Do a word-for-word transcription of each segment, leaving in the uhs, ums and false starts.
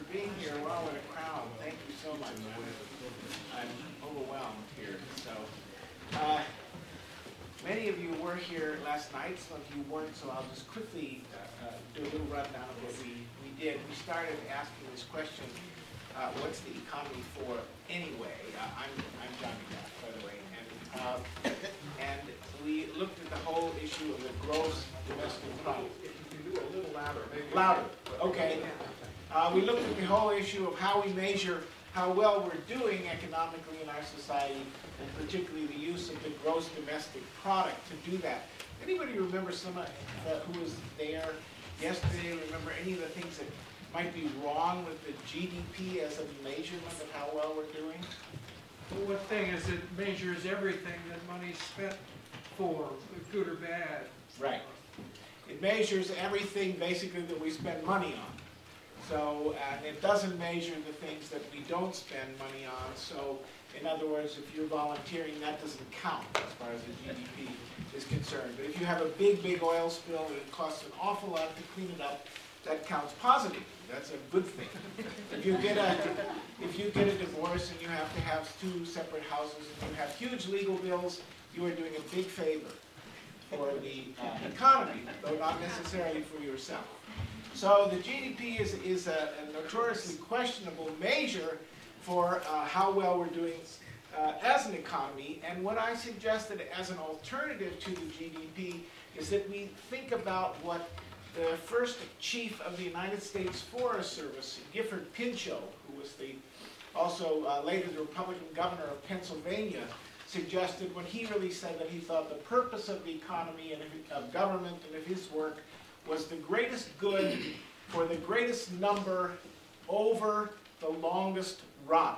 being here. Wow, what a crowd. Thank you so much. I'm, I'm overwhelmed here. So, uh, many of you were here last night, some of you weren't, so I'll just quickly uh, uh, do a little rundown of what we, we did. We started asking this question, uh, what's the economy for anyway? Uh, I'm, I'm Johnny Duff, by the way. And, uh, and we looked at the whole issue of the gross domestic product. If you can do a little louder, maybe. Louder, okay. Uh, we looked at the whole issue of how we measure how well we're doing economically in our society, and particularly the use of the gross domestic product to do that. Anybody remember some uh, who was there yesterday? Remember any of the things that might be wrong with the G D P as a measurement of how well we're doing? Well, one thing is it measures everything that money's spent for, good or bad. Right. It measures everything basically that we spend money on. So, and it doesn't measure the things that we don't spend money on. So, in other words, if you're volunteering, that doesn't count as far as the G D P is concerned. But if you have a big, big oil spill and it costs an awful lot to clean it up, that counts positively. That's a good thing. If you get a, if you get a divorce and you have to have two separate houses and you have huge legal bills, you are doing a big favor for the uh, economy, though not necessarily for yourself. So the G D P is, is a, a notoriously questionable measure for uh, how well we're doing uh, as an economy. And what I suggested as an alternative to the G D P is that we think about what the first chief of the United States Forest Service, Gifford Pinchot, who was the also uh, later the Republican governor of Pennsylvania, suggested when he really said that he thought the purpose of the economy and of government and of his work was the greatest good for the greatest number over the longest run.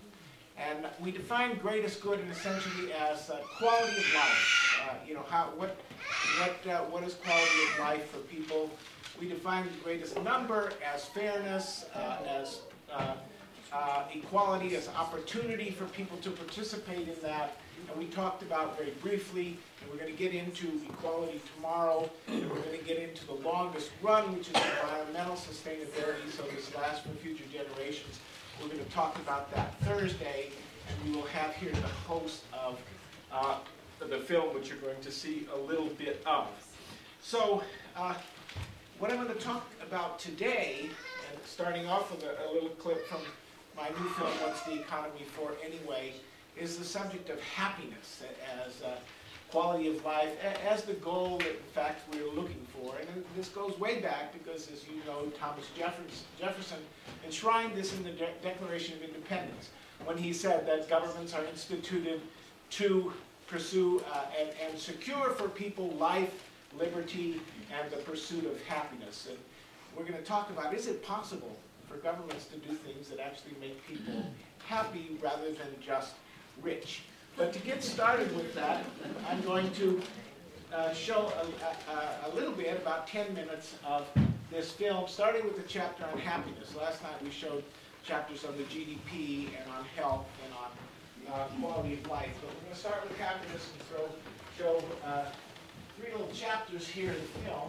And we define greatest good essentially as uh, quality of life. Uh, you know, how what what uh, what is quality of life for people? We define the greatest number as fairness, uh, as uh, uh, equality, as opportunity for people to participate in that. And we talked about very briefly, and we're going to get into equality tomorrow, and we're going to get into the longest run, which is environmental sustainability, so this lasts for future generations. We're going to talk about that Thursday, and we will have here the host of uh, the film, which you're going to see a little bit of. So, uh, what I'm going to talk about today, and starting off with a, a little clip from my new film, What's the Economy For Anyway, is the subject of happiness as uh, quality of life, as the goal that, in fact, we're looking for. And this goes way back because, as you know, Thomas Jefferson enshrined this in the De- Declaration of Independence when he said that governments are instituted to pursue uh, and, and secure for people life, liberty, and the pursuit of happiness. And we're going to talk about, is it possible for governments to do things that actually make people happy rather than just rich? But to get started with that, I'm going to uh, show a, a, a little bit, about ten minutes of this film, starting with the chapter on happiness. Last night we showed chapters on the G D P and on health and on uh, quality of life. But we're going to start with happiness and throw, show uh, three little chapters here in the film.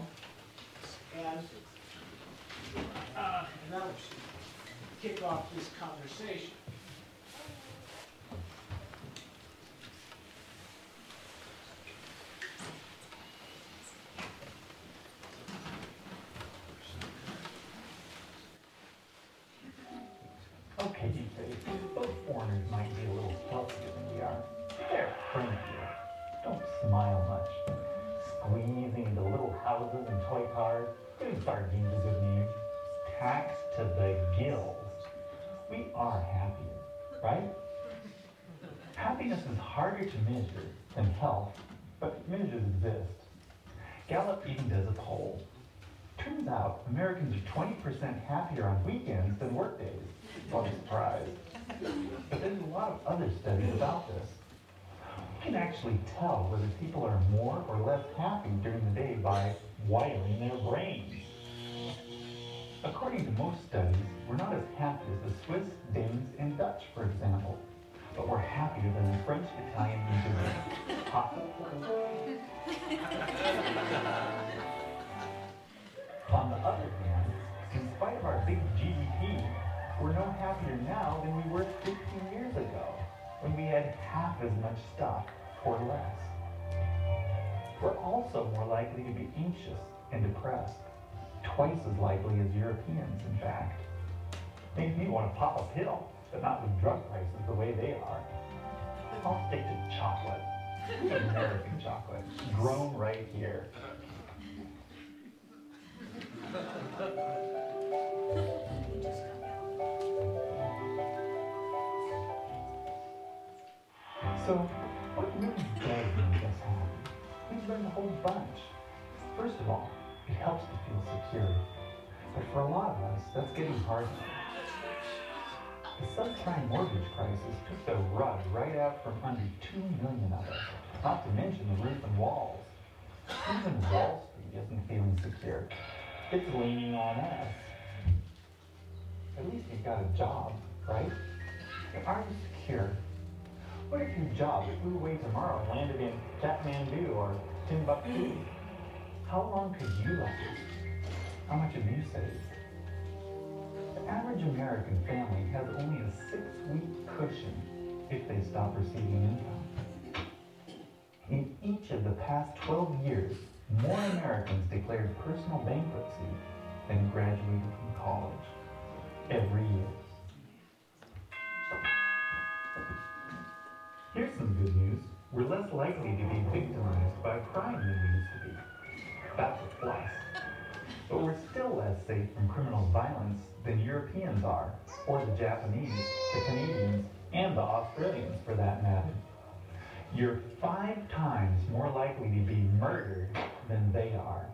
And, uh, and that'll kick off this conversation. Okay, those foreigners might be a little healthier than we are. They're friendlier. Don't smile much. Squeezing into little houses and toy cars. Giving sardines a good name. Taxed to the gills. We are happier, right? Happiness is harder to measure than health, but measures exist. Gallup even does a poll. Turns out Americans are twenty percent happier on weekends than workdays. What a surprise. But there's a lot of other studies about this. We can actually tell whether people are more or less happy during the day by wiring their brains. According to most studies, we're not as happy as the Swiss, Danes, and Dutch, for example. But we're happier than the French, Italian, and German. On the other hand, in spite of our big G D P, We're no happier now than we were fifteen years ago, when we had half as much stuff or less. We're also more likely to be anxious and depressed, twice as likely as Europeans, in fact. Makes me want to pop a pill, but not with drug prices the way they are. I'll stick to chocolate, American chocolate, grown right here. So, what really does make us happy? We've learned a whole bunch. First of all, it helps to feel secure. But for a lot of us, that's getting harder. The subprime mortgage crisis took the rug right out from under two million of us, not to mention the roof and walls. Even Wall Street isn't feeling secure. It's leaning on us. At least you've got a job, right? But are you secure? What if your job flew away tomorrow and landed in Kathmandu or Timbuktu? How long could you last? How much have you saved? The average American family has only a six-week cushion if they stop receiving income. In each of the past twelve years, more Americans declared personal bankruptcy than graduated from college. Every year. Here's some good news. We're less likely to be victimized by crime than we used to be. That's a plus. But we're still less safe from criminal violence than Europeans are, or the Japanese, the Canadians, and the Australians for that matter. You're five times more likely to be murdered than they are.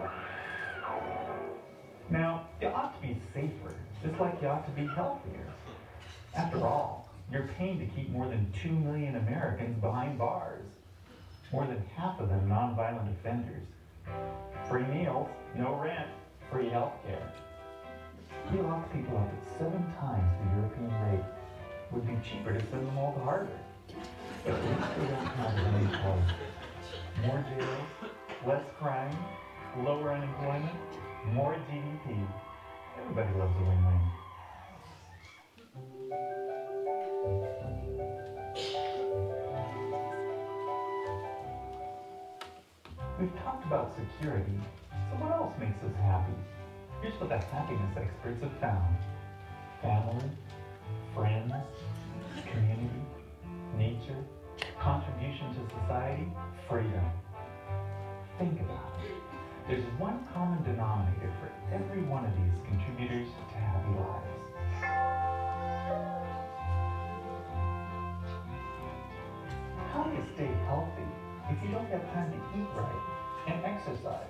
Now, you ought to be safer, just like you ought to be healthier. After all, you're paying to keep more than two million Americans behind bars. More than half of them nonviolent offenders. Free meals, no rent, free health care. We lock people up at seven times the European rate. Would be cheaper to send them all to Harvard. But at least we don't have as many choices. More jails, less crime, lower unemployment, more G D P. Everybody loves a win-win. We've talked about security, so what else makes us happy? Here's what the happiness experts have found. Family, friends, community, nature, contribution to society, freedom. Think about it. There's one common denominator for every one of these contributors to happy lives. How do you stay healthy if you don't have time to eat right and exercise?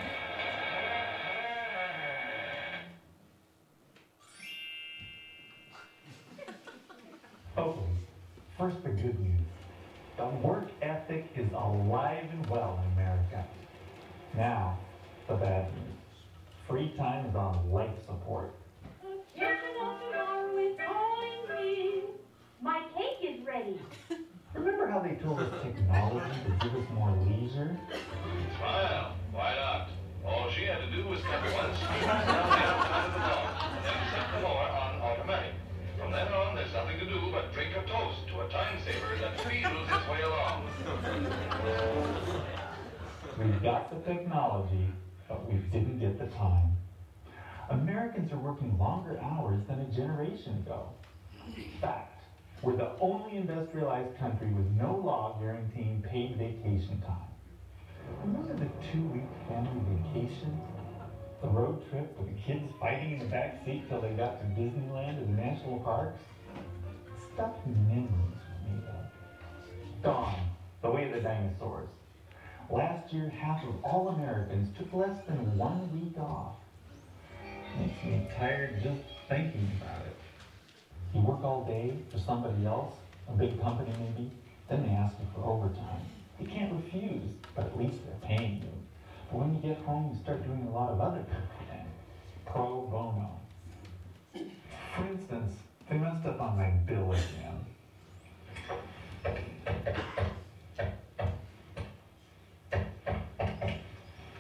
Okay, first the good news. The work ethic is alive and well in America. Now, the bad news. Free time is on life support. My cake is ready. Remember how they told us technology would give us more leisure? Well, why not? All she had to do was come once, turn down the outside of the box, and then set the mower on automatic. From then on, there's nothing to do but drink a toast to a time saver that feels its way along. We've got the technology, but we didn't get the time. Americans are working longer hours than a generation ago. Fact. We're the only industrialized country with no law guaranteeing paid vacation time. Remember the two-week family vacation? The road trip with the kids fighting in the back seat till they got to Disneyland and the national parks? Stuff memories were made of. Gone, the way of the dinosaurs. Last year, half of all Americans took less than one week off. Makes me tired just thinking about it. You work all day for somebody else, a big company maybe, then they ask you for overtime. You can't refuse, but at least they're paying you. But when you get home, you start doing a lot of other people things. Pro bono. For instance, they messed up on my bill again.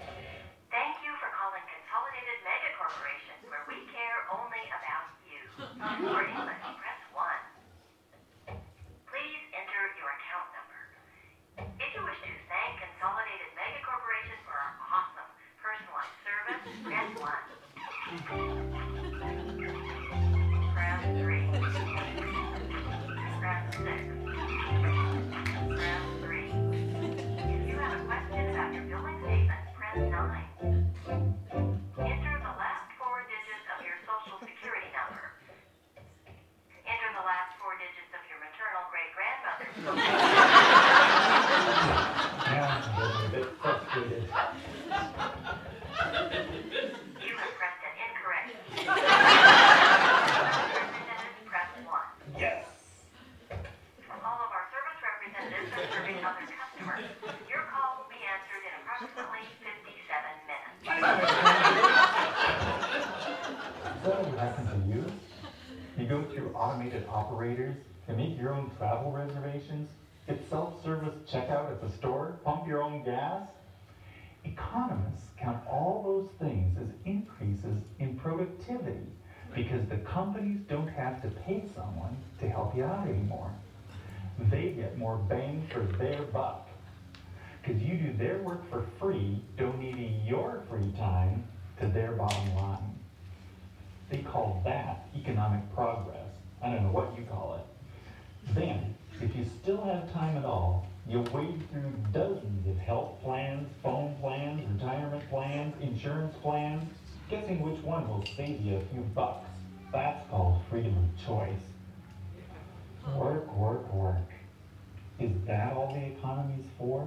Thank you for calling Consolidated Mega Corporation, where we care only about you. happened to you? You go through automated operators to make your own travel reservations, get self-service checkout at the store, pump your own gas. Economists count all those things as increases in productivity because the companies don't have to pay someone to help you out anymore. They get more bang for their buck because you do their work for free, donating your free time to their bottom line. They call that economic progress. I don't know what you call it. Then, if you still have time at all, you wade through dozens of health plans, phone plans, retirement plans, insurance plans, guessing which one will save you a few bucks. That's called freedom of choice. Work, work, work. Is that all the economy's for?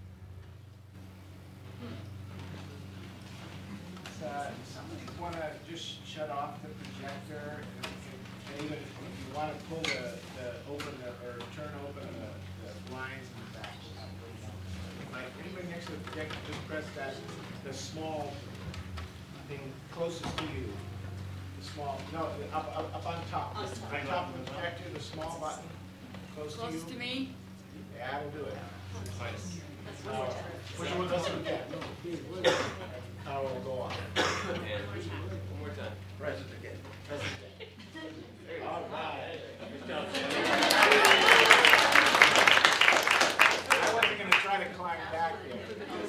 Uh, somebody want to just shut off the projector, and, and even if you want to pull the, the open the, or turn open the, the blinds in the back. Like anybody next to the projector, just press that the small thing closest to you. The small, no, the- up up, up on top. On On top of the projector, the small button close to you. Close to me? Yeah, that'll do it. That's Uh, Which one does it get? Power will go on. One more time. Press it again. Press it again. All right. I wasn't gonna try to climb back there.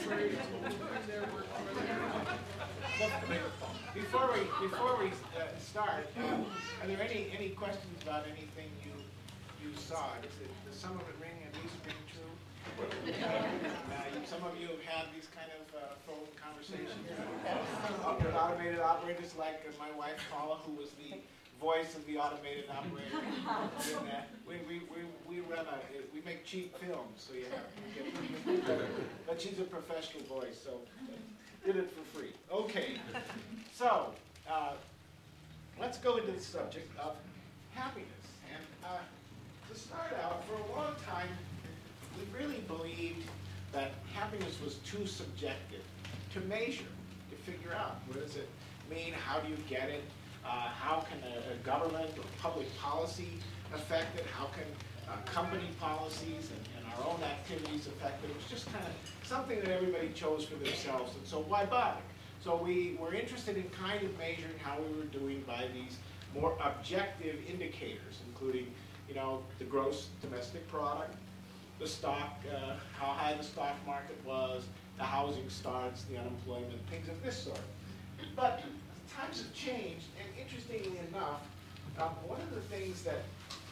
Before we, before we uh, start, uh, are there any, any questions about anything you, you saw? Does it, does some of it ring, at least ring true? Uh, you- Some of you have had these kind of uh, phone conversations uh, with automated operators, like uh, my wife Paula, who was the voice of the automated operator. And, uh, we, we, we, we run a, we make cheap films, so you have to get, but she's a professional voice, so did it for free. Okay, so uh, let's go into the subject of happiness. And uh, to start out, for a long time, we really believed that happiness was too subjective to measure, to figure out what does it mean, how do you get it, uh, how can a, a government or public policy affect it, how can uh, company policies and, and our own activities affect it. It was just kind of something that everybody chose for themselves, and so why bother? So we were interested in kind of measuring how we were doing by these more objective indicators, including, you know, the gross domestic product, the stock, uh, how high the stock market was, the housing starts, the unemployment, things of this sort. But times have changed, and interestingly enough, um, one of the things that,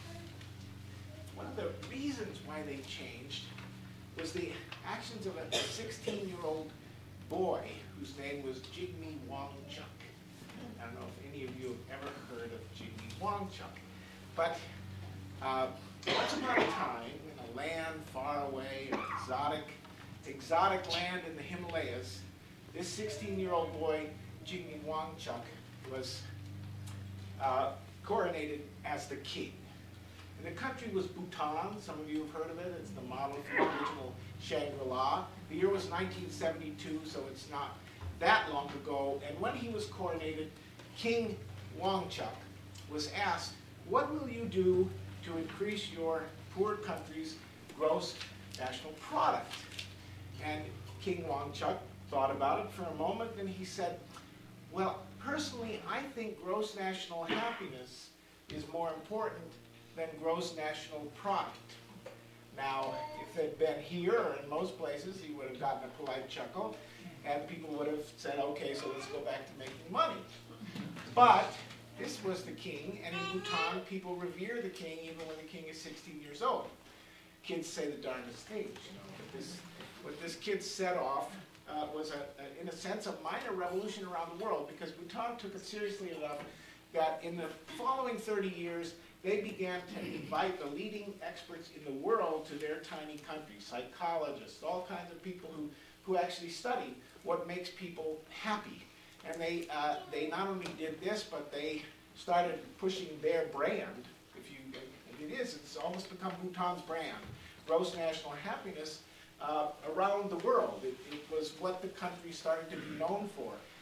one of the reasons why they changed was the actions of a sixteen-year-old boy whose name was Jigme Wangchuck. I don't know if any of you have ever heard of Jigme Wangchuck, but uh, once upon a time, in a land far away, an exotic, exotic land in the Himalayas, this sixteen-year-old boy, Jigme Wangchuck, was uh, coronated as the king. And the country was Bhutan. Some of you have heard of it. It's the model for the original Shangri-La. The year was nineteen seventy-two, so it's not that long ago. And when he was coronated, King Wangchuck was asked, what will you do to increase your poor country's gross national product? And King Wangchuck thought about it for a moment, and he said, well, personally, I think gross national happiness is more important than gross national product. Now, if they'd been here or in most places, he would have gotten a polite chuckle, and people would have said, okay, so let's go back to making money. But this was the king, and in Bhutan, people revere the king even when the king is sixteen years old. Kids say the darndest things, you know. What this, what this kid set off uh, was, a, a, in a sense, a minor revolution around the world, because Bhutan took it seriously enough that in the following thirty years, they began to invite the leading experts in the world to their tiny country, psychologists, all kinds of people who, who actually study what makes people happy. And they, uh, they not only did this, but they started pushing their brand. If you, if it is, it's almost become Bhutan's brand, gross national happiness, uh, around the world. It, it was what the country started to be known for.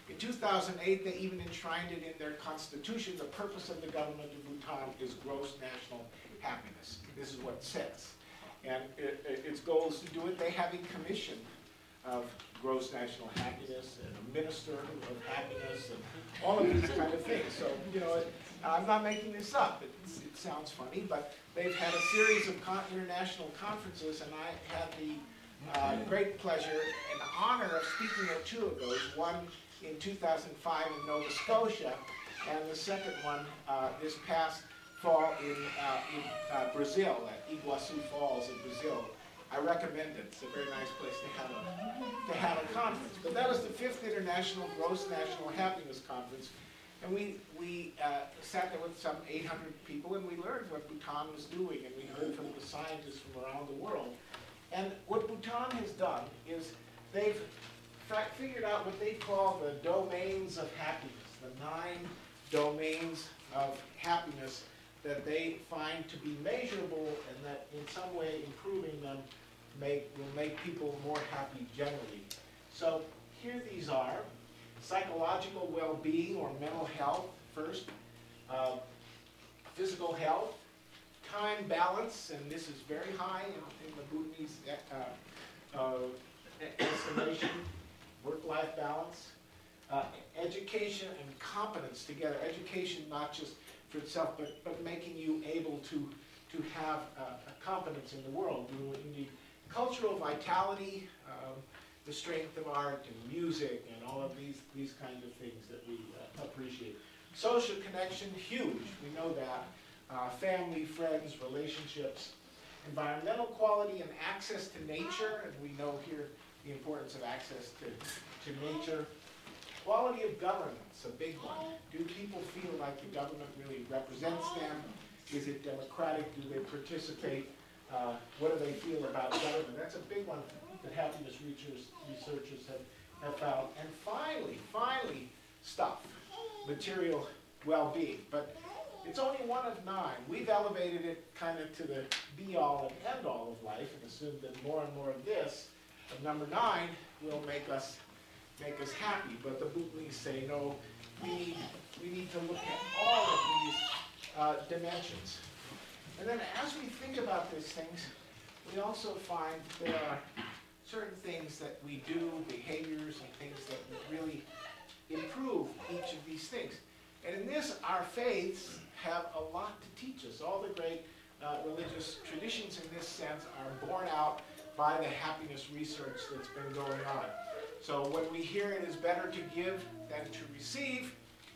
In two thousand eight, they even enshrined it in their constitution. The purpose of the government of Bhutan is gross national happiness. This is what it says. And it, it, its goal is to do it. They have a commission of gross national happiness and a minister of happiness and all of these kind of things. So, you know, it, I'm not making this up. It, it sounds funny, but they've had a series of con international conferences, and I had the uh, great pleasure and honor of speaking at two of those. One in two thousand five in Nova Scotia, and the second one uh, this past fall in, uh, in uh, Brazil, at Iguaçu Falls in Brazil. I recommend it. It's a very nice place to have a, to have a conference. But that was the fifth International Gross National Happiness Conference. And we, we uh, sat there with some eight hundred people, and we learned what Bhutan was doing, and we heard from the scientists from around the world. And what Bhutan has done is they've figured out what they call the domains of happiness, the nine domains of happiness that they find to be measurable and that in some way improving them make, will make people more happy generally. So here these are: psychological well-being or mental health first, uh, physical health, time balance, and this is very high in, in the Bhutanese uh, uh, estimation, work-life balance, uh, education and competence together. Education not just for itself, but, but making you able to, to have uh, a competence in the world. You need cultural vitality, um, the strength of art and music and all of these, these kinds of things that we uh, appreciate. Social connection, huge, we know that. Uh, family, friends, relationships. Environmental quality and access to nature, and we know here the importance of access to, to nature. Quality of governance, a big one. Do people feel like the government really represents them? Is it democratic? Do they participate? Uh, what do they feel about government? That's a big one that happiness researchers, researchers have, have found. And finally, finally, stuff, material well-being. But it's only one of nine. We've elevated it kind of to the be-all and end-all of life and assumed that more and more of this, of number nine, will make us make us happy. But the Bhutanese say, no, we need, we need to look at all of these uh, dimensions. And then as we think about these things, we also find there are certain things that we do, behaviors and things that really improve each of these things. And in this, our faiths have a lot to teach us. All the great uh, religious traditions in this sense are borne out by the happiness research that's been going on. So when we hear it is better to give than to receive,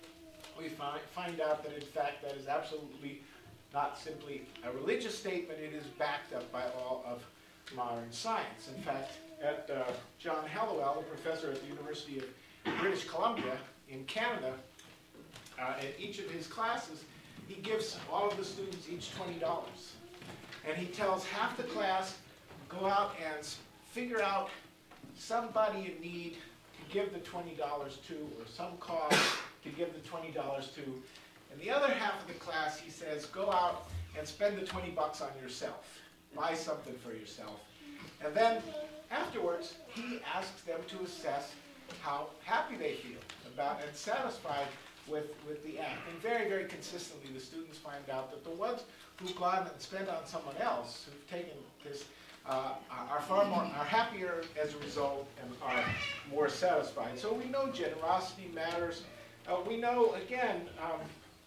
we find, find out that in fact that is absolutely not simply a religious statement, it is backed up by all of modern science. In fact, at uh, John Hallowell, a professor at the University of British Columbia in Canada, uh, at each of his classes, he gives all of the students each twenty dollars. And he tells half the class, go out and figure out somebody in need to give the twenty dollars to, or some cause to give the twenty dollars to. And the other half of the class, he says, go out and spend the twenty bucks on yourself. Buy something for yourself. And then afterwards, he asks them to assess how happy they feel about and satisfied with, with the act. And very, very consistently, the students find out that the ones who've gone and spent on someone else, who've taken this, uh, are far more, are happier as a result and are more satisfied. So we know generosity matters. Uh, we know, again, um,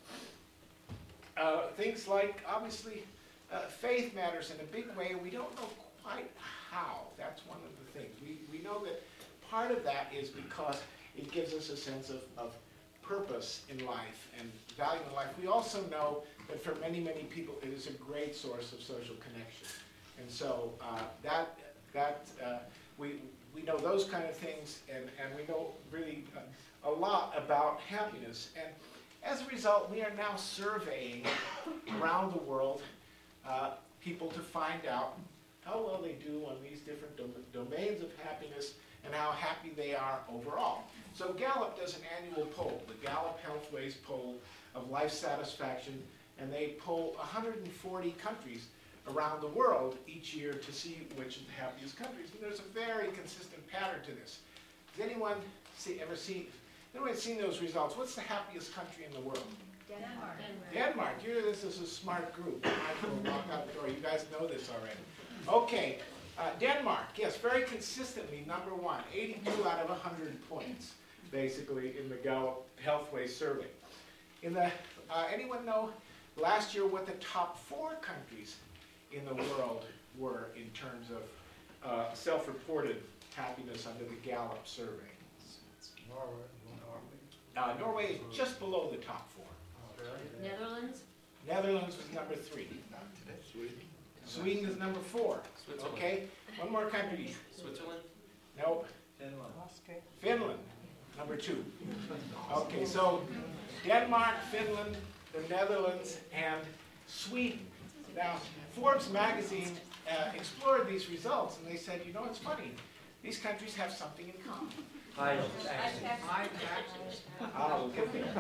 uh, things like, obviously, uh, faith matters in a big way. We don't know quite how. That's one of the things. We, we know that part of that is because it gives us a sense of, of purpose in life and value in life. We also know that for many, many people, it is a great source of social connection. And so uh, that, that uh, we, we know those kind of things, and, and we know really uh, a lot about happiness. And as a result, we are now surveying around the world uh, people to find out how well they do on these different dom domains of happiness and how happy they are overall. So Gallup does an annual poll, the Gallup Healthways poll of life satisfaction, and they poll one hundred forty countries around the world each year to see which of the happiest countries. And there's a very consistent pattern to this. Does anyone see, ever see Anyone seen those results? What's the happiest country in the world? Denmark. Denmark. You, this is a smart group. I will walk out the door. You guys know this already. Okay, uh, Denmark. Yes, very consistently number one. eighty-two out of one hundred points, basically, in the Gallup Healthway survey. In the, uh, anyone know last year what the top four countries in the world were in terms of uh, self-reported happiness under the Gallup survey? Norway, Uh, Norway is just below the top four. Netherlands. Netherlands was number three. Sweden is number four. Switzerland. Okay, one more country. Switzerland? Nope. Finland, number two. Okay, so Denmark, Finland, the Netherlands, and Sweden. Now, Forbes magazine uh, explored these results, and they said, you know, it's funny. These countries have something in common. High High taxes. Ah, we'll get there.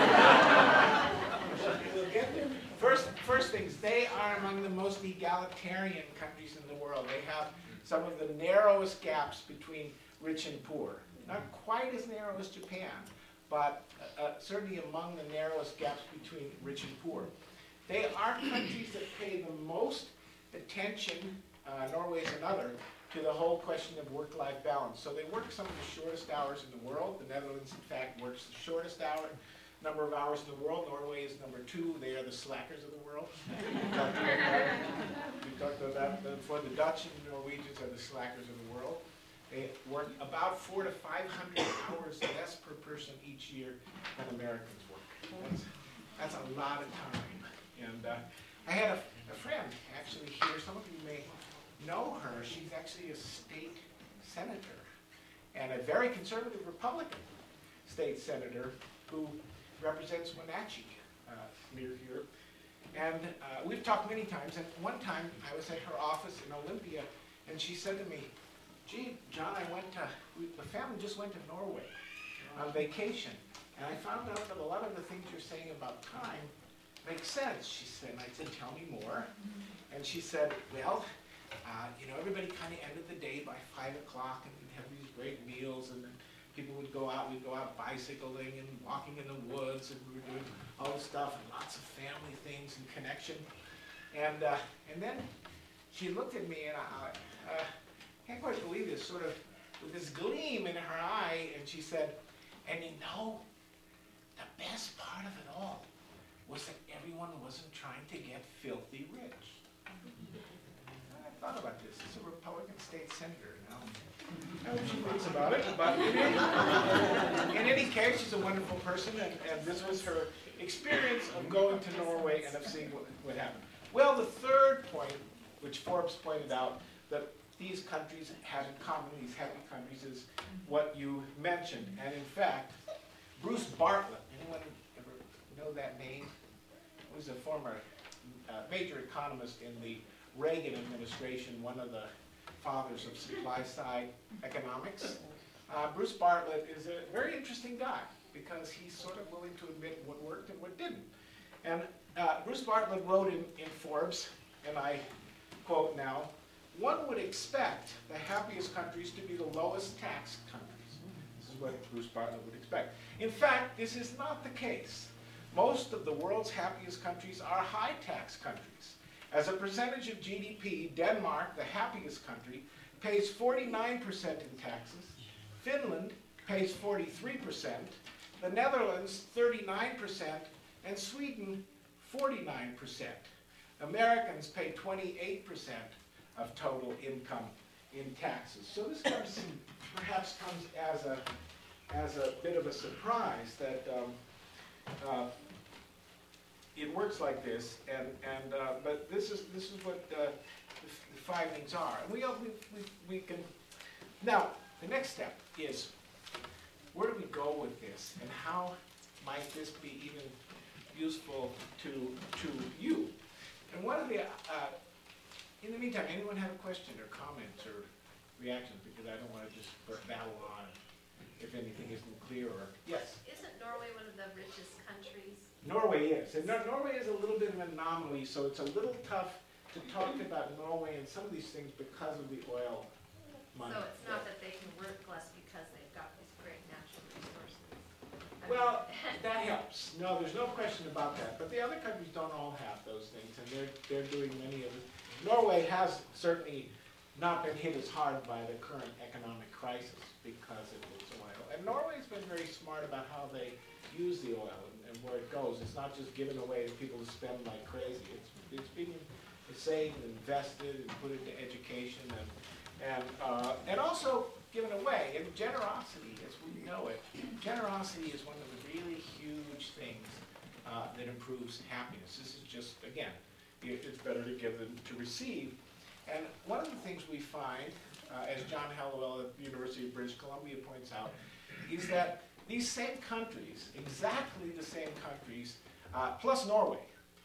We'll get there. First, first things, they are among the most egalitarian countries in the world. They have some of the narrowest gaps between rich and poor. Not quite as narrow as Japan, but uh, uh, certainly among the narrowest gaps between rich and poor. They are countries that pay the most attention, uh, Norway is another, to the whole question of work-life balance. So they work some of the shortest hours in the world. The Netherlands, in fact, works the shortest hour, number of hours in the world. Norway is number two. They are the slackers of the world. We talked about that. We talked about that before. The Dutch and Norwegians are the slackers of the world. They work about four to five hundred hours less per person each year than Americans work. That's, that's a lot of time. And uh, I had a, a friend actually here. Some of you may know her. She's actually a state senator and a very conservative Republican state senator who represents Wenatchee uh, near here. And uh, we've talked many times, and one time I was at her office in Olympia, and she said to me, gee, John, I went to, we, the family just went to Norway on vacation, and I found out that a lot of the things you're saying about time make sense, she said. And I said, tell me more. And she said, well, Uh, you know, everybody kind of ended the day by five o'clock, and we'd have these great meals, and then people would go out, we'd go out bicycling and walking in the woods, and we were doing all this stuff, and lots of family things and connection. And uh, and then she looked at me, and I uh, can't quite believe this, sort of with this gleam in her eye, and she said, and you know, the best part of it all was that everyone wasn't trying to get filthy rich. I thought about this. It's a Republican state senator now. I hope she thinks about it. But in any, in any case, she's a wonderful person, and, and this was her experience of going to Norway and of seeing what, what happened. Well, the third point, which Forbes pointed out, that these countries have in common, these happy countries, is what you mentioned. And in fact, Bruce Bartlett, anyone ever know that name? He was a former uh, major economist in the Reagan administration, one of the fathers of supply-side economics. Uh, Bruce Bartlett is a very interesting guy because he's sort of willing to admit what worked and what didn't. And uh, Bruce Bartlett wrote in, in Forbes, and I quote now, one would expect the happiest countries to be the lowest tax countries. This is what Bruce Bartlett would expect. In fact, this is not the case. Most of the world's happiest countries are high tax countries. As a percentage of G D P, Denmark, the happiest country, pays forty-nine percent in taxes. Finland pays forty-three percent. The Netherlands, thirty-nine percent. And Sweden, forty-nine percent. Americans pay twenty-eight percent of total income in taxes. So this comes, perhaps comes as a, as a bit of a surprise that um, uh, it works like this, and, and uh, but this is this is what uh, the, the findings are. And we, we, we, we can, now, the next step is, where do we go with this, and how might this be even useful to, to you? And one of the, uh, in the meantime, anyone have a question or comments or reactions, because I don't want to just babble on if anything isn't clear, or, yes? Isn't Norway one of the richest countries? Norway is, and Nor Norway is a little bit of an anomaly, so it's a little tough to talk about Norway and some of these things because of the oil money. So it's not that they can work less because they've got these great natural resources? Well, that helps. No, there's no question about that. But the other countries don't all have those things, and they're, they're doing many of it. Norway has certainly not been hit as hard by the current economic crisis because of its oil. And Norway's been very smart about how they use the oil and, and where it goes. It's not just given away to people to spend like crazy. It's, it's being saved and invested and put into education and, and, uh, and also given away. And generosity, as we know it, generosity is one of the really huge things uh, that improves happiness. This is just, again, it- it's better to give than to receive. And one of the things we find, uh, as John Hallowell at the University of British Columbia points out, is that these same countries, exactly the same countries, uh, plus Norway,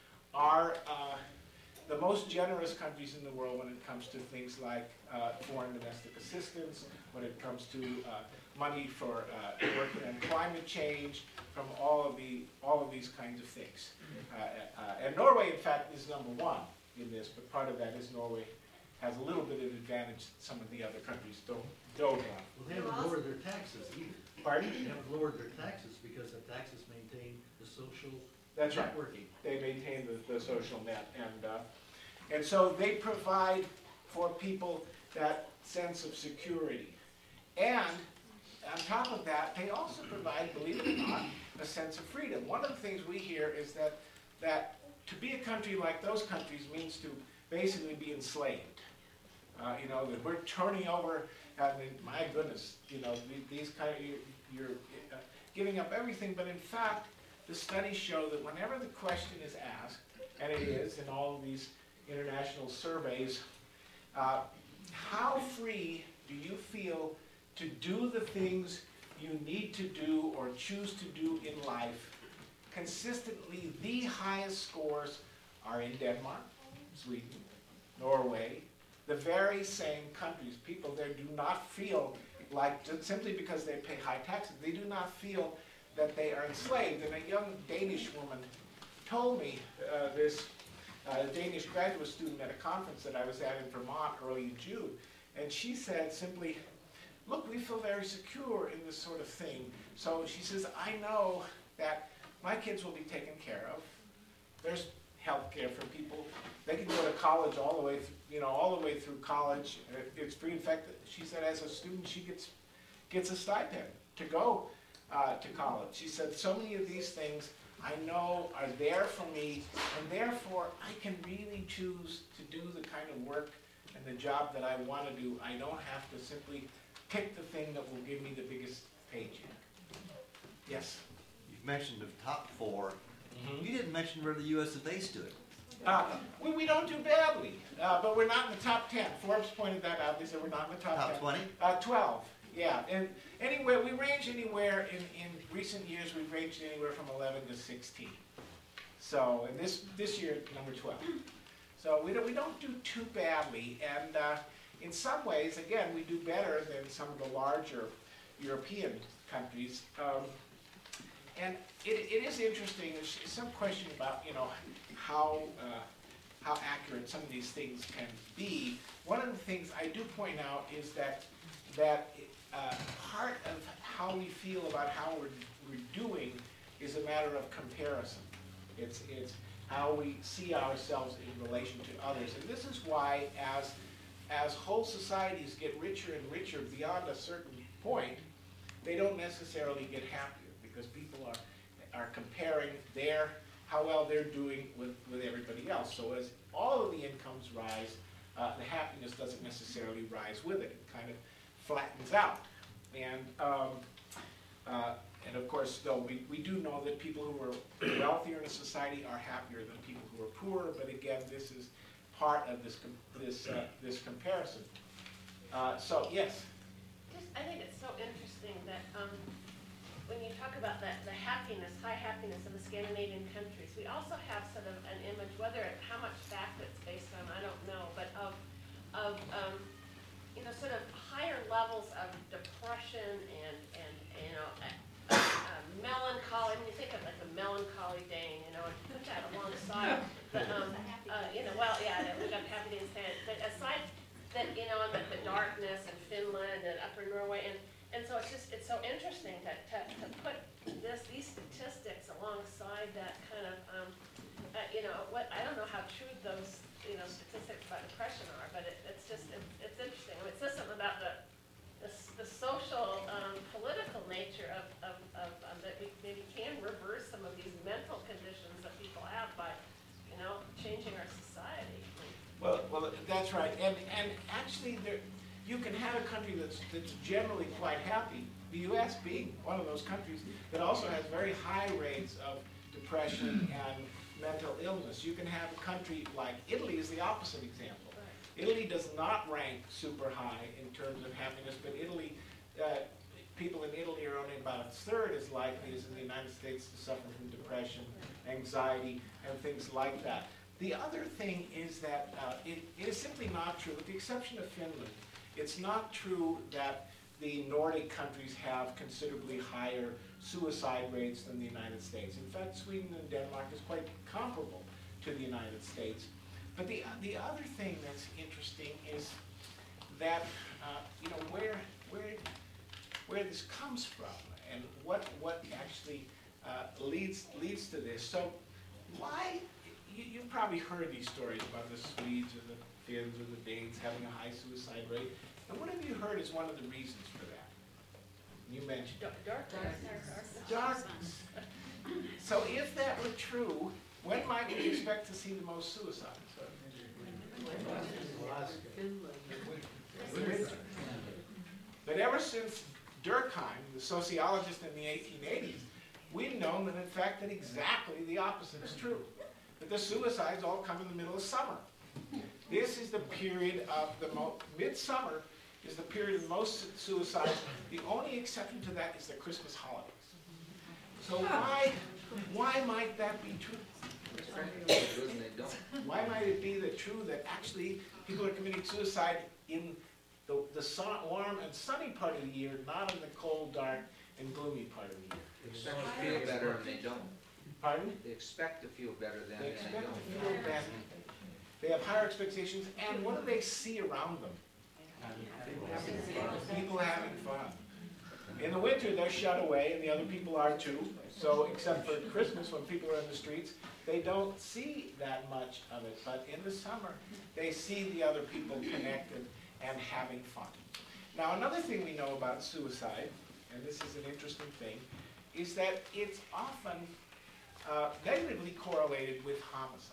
are uh, the most generous countries in the world when it comes to things like uh, foreign domestic assistance, when it comes to uh, money for uh, working on climate change, from all of the all of these kinds of things. Uh, uh, and Norway, in fact, is number one in this, but part of that is Norway has a little bit of advantage that some of the other countries don't don't have. Well, they haven't lowered their taxes either. Pardon? They haven't lowered their taxes because the taxes maintain the social That's right. networking. They maintain the, the social net, and uh, and so they provide for people that sense of security. And on top of that, they also provide, believe it or not, a sense of freedom. One of the things we hear is that that to be a country like those countries means to basically be enslaved. Uh, you know, that we're turning over, I mean, my goodness, you know, the- these kind of, you- you're uh, giving up everything, but in fact, the studies show that whenever the question is asked, and it is in all of these international surveys, uh, how free do you feel to do the things you need to do or choose to do in life? Consistently, the highest scores are in Denmark, Sweden, Norway, the very same countries. People there do not feel like, just simply because they pay high taxes, they do not feel that they are enslaved. And a young Danish woman told me uh, this, uh, a Danish graduate student at a conference that I was at in Vermont early in June, and she said simply, look, we feel very secure in this sort of thing. So she says, I know that my kids will be taken care of. There's health care for people. They can go to college all the way, th- you know, all the way through college. It- It's free. In fact, she said as a student, she gets gets a stipend to go uh, to college. She said, so many of these things I know are there for me, and therefore I can really choose to do the kind of work and the job that I want to do. I don't have to simply pick the thing that will give me the biggest paycheck. Yes? You've mentioned the top four. You didn't mention where the U S of A stood. Uh, we, we don't do badly, uh, but we're not in the top ten. Forbes pointed that out. They said we're not in the top ten. Top twenty? Uh, twelve, yeah. And anywhere, we range anywhere, in, in recent years, we've ranged anywhere from eleven to sixteen. So, and this, this year, number twelve. So we don't, we don't do too badly. And uh, in some ways, again, we do better than some of the larger European countries. Um, and it, it is interesting, there's some question about, you know, how, uh, how accurate some of these things can be. One of the things I do point out is that, that uh, part of how we feel about how we're, we're doing is a matter of comparison. It's, it's how we see ourselves in relation to others. And this is why as, as whole societies get richer and richer beyond a certain point, they don't necessarily get happier, because people are, are comparing their, how well they're doing with, with everybody else. So as all of the incomes rise, uh, the happiness doesn't necessarily rise with it. It kind of flattens out. And, um, uh, and of course, though, we, we do know that people who are wealthier in a society are happier than people who are poorer, but again, this is part of this, com- this, uh, this comparison. Uh, so, yes? Just, I think it's so interesting that um, when you talk about that, the happiness, high happiness of the Scandinavian countries, we also have sort of an image, whether how much fact it's based on, I don't know, but of, of um, you know, sort of higher levels of depression and, and you know, uh, uh, melancholy. When you think of like a melancholy Dane, you know, and put that alongside, but um, uh, you know, well, yeah, we got happy days, but aside that, you know, and the, the darkness in Finland and Upper Norway, and and so it's just, it's so interesting to, to, to put this, these what, I don't know how true those, you know, statistics about depression are, but it, it's just, it, it's interesting. I mean, it says something about the, the, s- the social, um, political nature of, of, of, um, that we maybe can reverse some of these mental conditions that people have by, you know, changing our society. Well, well, that's right, and, and actually, there, you can have a country that's, that's generally quite happy, the U S being one of those countries that also has very high rates of depression and mental illness. You can have a country like Italy is the opposite example. Italy does not rank super high in terms of happiness, but Italy, uh, people in Italy are only about a third as likely as in the United States to suffer from depression, anxiety, and things like that. The other thing is that uh, it, it is simply not true, with the exception of Finland, it's not true that the Nordic countries have considerably higher suicide rates than the United States. In fact, Sweden and Denmark is quite comparable to the United States. But the, the other thing that's interesting is that, uh, you know, where, where, where this comes from and what, what actually uh, leads, leads to this. So why, you, you've probably heard these stories about the Swedes or the Finns or the Danes having a high suicide rate. And what have you heard is one of the reasons for that? You mentioned Dark, darkness. darkness. So if that were true, when might we expect to see the most suicides? But ever since Durkheim, the sociologist in the eighteen eighties, we've known that in fact that exactly the opposite is true. That the suicides all come in the middle of summer. This is the period of the mo- midsummer is the period of most suicides. The only exception to that is the Christmas holidays. So why, why might that be true? Why might it be that true that actually people are committing suicide in the, the sun, warm and sunny part of the year, not in the cold, dark, and gloomy part of the year? They expect to feel better and they don't. Pardon? They expect to feel better than They and expect they to don't. feel better. They have higher expectations, and what do they see around them? People having fun. In the winter, they're shut away, and the other people are too. So, except for Christmas, when people are in the streets, they don't see that much of it. But in the summer, they see the other people connected and having fun. Now, another thing we know about suicide, and this is an interesting thing, is that it's often uh, negatively correlated with homicide.